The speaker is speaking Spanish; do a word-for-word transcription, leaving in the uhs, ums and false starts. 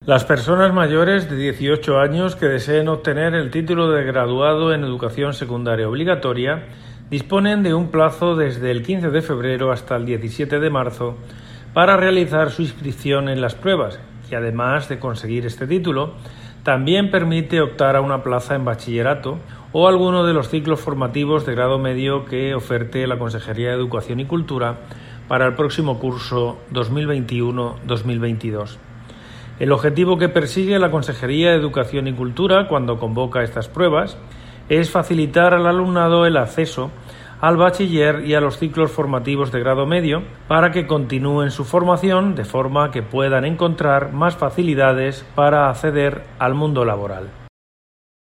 Las personas mayores de dieciocho años que deseen obtener el título de graduado en educación secundaria obligatoria disponen de un plazo desde el quince de febrero hasta el diecisiete de marzo para realizar su inscripción en las pruebas y, además de conseguir este título, también permite optar a una plaza en bachillerato o alguno de los ciclos formativos de grado medio que oferte la Consejería de Educación y Cultura para el próximo curso dos mil veintiuno dos mil veintidós. El objetivo que persigue la Consejería de Educación y Cultura cuando convoca estas pruebas es facilitar al alumnado el acceso al bachiller y a los ciclos formativos de grado medio para que continúen su formación de forma que puedan encontrar más facilidades para acceder al mundo laboral.